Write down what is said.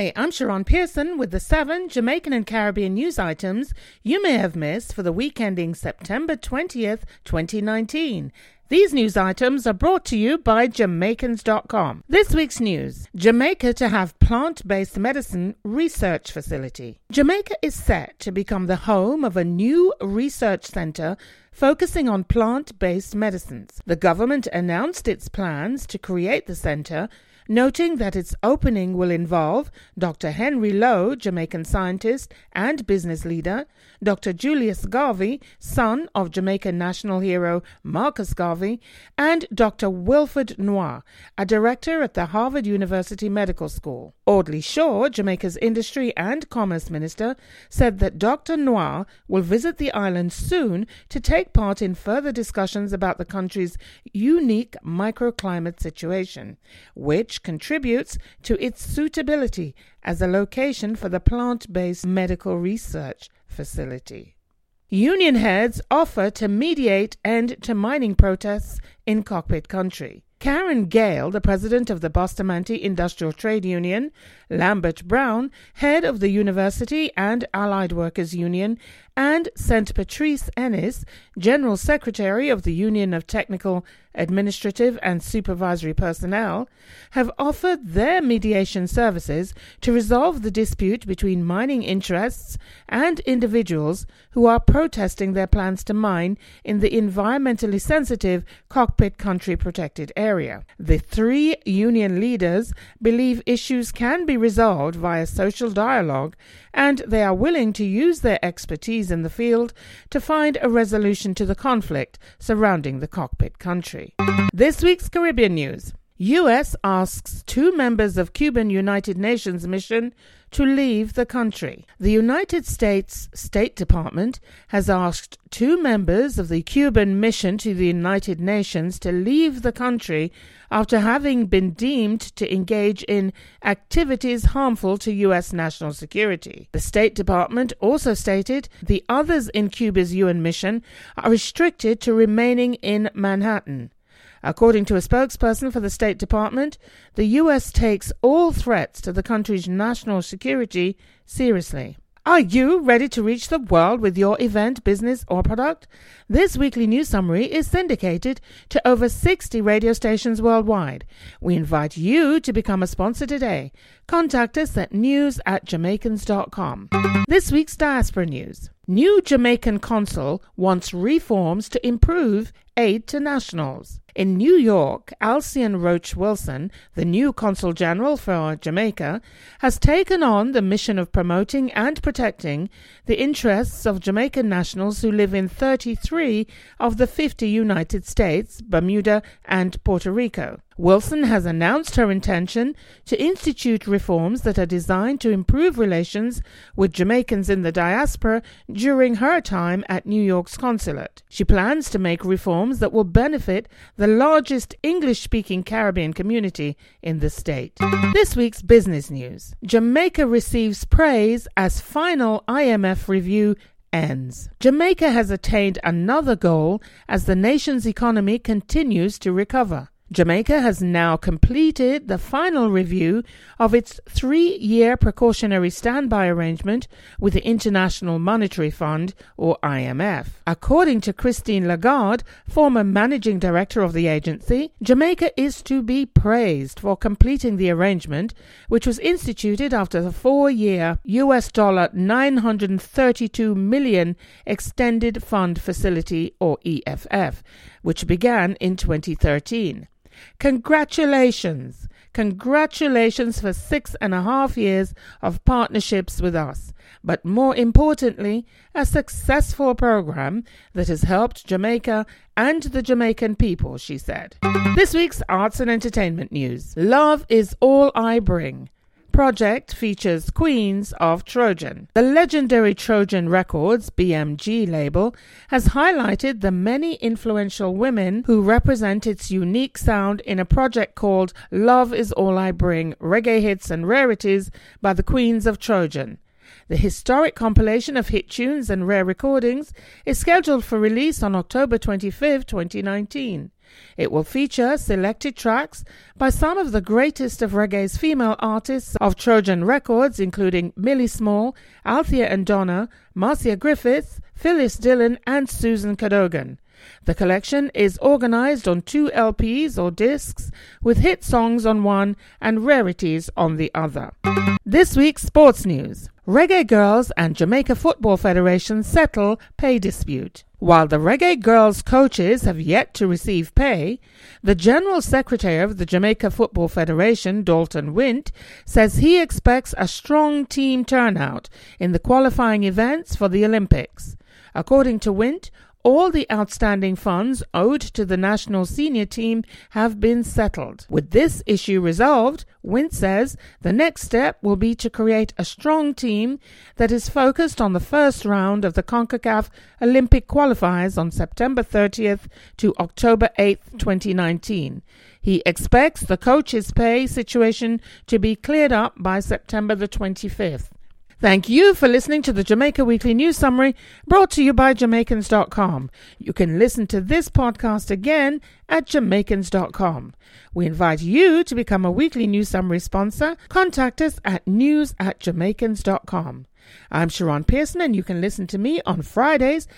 Hi, I'm Sharon Pearson with the 7 Jamaican and Caribbean news items you may have missed for the week ending September 20th, 2019. These news items are brought to you by Jamaicans.com. This week's news: Jamaica to have plant-based medicine research facility. Jamaica is set to become the home of a new research center focusing on plant-based medicines. The government announced its plans to create the center, noting that its opening will involve Dr. Henry Lowe, Jamaican scientist and business leader, Dr. Julius Garvey, son of Jamaican national hero Marcus Garvey, and Dr. Wilfred Noir, a director at the Harvard University Medical School. Audley Shaw, Jamaica's industry and commerce minister, said that Dr. Noir will visit the island soon to take part in further discussions about the country's unique microclimate situation, which contributes to its suitability as a location for the plant-based medical research facility. Union heads offer to mediate end to mining protests in Cockpit Country. Karen Gale, the president of the Bustamante Industrial Trade Union, Lambert Brown, head of the University and Allied Workers Union, and St. Patrice Ennis, general secretary of the Union of Technical, Administrative and Supervisory Personnel, have offered their mediation services to resolve the dispute between mining interests and individuals who are protesting their plans to mine in the environmentally sensitive Cockpit Country protected area. The three union leaders believe issues can be resolved via social dialogue, and they are willing to use their expertise in the field to find a resolution to the conflict surrounding the Cockpit Country. This week's Caribbean news: U.S. asks 2 members of Cuban United Nations mission to leave the country. The United States State Department has asked 2 members of the Cuban mission to the United Nations to leave the country after having been deemed to engage in activities harmful to U.S. national security. The State Department also stated the others in Cuba's UN mission are restricted to remaining in Manhattan. According to a spokesperson for the State Department, the U.S. takes all threats to the country's national security seriously. Are you ready to reach the world with your event, business, or product? This weekly news summary is syndicated to over 60 radio stations worldwide. We invite you to become a sponsor today. Contact us at news@jamaicans.com. This week's diaspora news: New Jamaican consul wants reforms to improve aid to nationals. In New York, Alcian Roach Wilson, the new Consul General for Jamaica, has taken on the mission of promoting and protecting the interests of Jamaican nationals who live in 33 of the 50 United States, Bermuda, and Puerto Rico. Wilson has announced her intention to institute reforms that are designed to improve relations with Jamaicans in the diaspora during her time at New York's consulate. She plans to make reforms that will benefit the largest English-speaking Caribbean community in the state. This week's business news: Jamaica receives praise as final IMF review ends. Jamaica has attained another goal as the nation's economy continues to recover. Jamaica has now completed the final review of its 3-year precautionary standby arrangement with the International Monetary Fund, or IMF. According to Christine Lagarde, former managing director of the agency, Jamaica is to be praised for completing the arrangement, which was instituted after the 4-year $932 million Extended Fund Facility, or EFF, which began in 2013. Congratulations! Congratulations for 6.5 years of partnerships with us, but more importantly, a successful program that has helped Jamaica and the Jamaican people, she said. This week's arts and entertainment news: Love Is All I Bring project features Queens of Trojan. The legendary Trojan Records (BMG) label has highlighted the many influential women who represent its unique sound in a project called Love Is All I Bring: Reggae Hits and Rarities by the Queens of Trojan. The historic compilation of hit tunes and rare recordings is scheduled for release on October 25, 2019. It will feature selected tracks by some of the greatest of reggae's female artists of Trojan Records, including Millie Small, Althea and Donna, Marcia Griffiths, Phyllis Dillon, and Susan Cadogan. The collection is organized on 2 LPs or discs, with hit songs on one and rarities on the other. This week's sports news. Reggae Girls and Jamaica Football Federation settle pay dispute. While the Reggae Girls coaches have yet to receive pay, the General Secretary of the Jamaica Football Federation, Dalton Wint, says he expects a strong team turnout in the qualifying events for the Olympics. According to Wint, all the outstanding funds owed to the national senior team have been settled. With this issue resolved, Wint says the next step will be to create a strong team that is focused on the first round of the CONCACAF Olympic qualifiers on September 30th to October 8th, 2019. He expects the coach's pay situation to be cleared up by September the 25th. Thank you for listening to the Jamaica Weekly News Summary, brought to you by Jamaicans.com. You can listen to this podcast again at Jamaicans.com. We invite you to become a Weekly News Summary sponsor. Contact us at news@Jamaicans.com. I'm Sharon Pearson, and you can listen to me on Fridays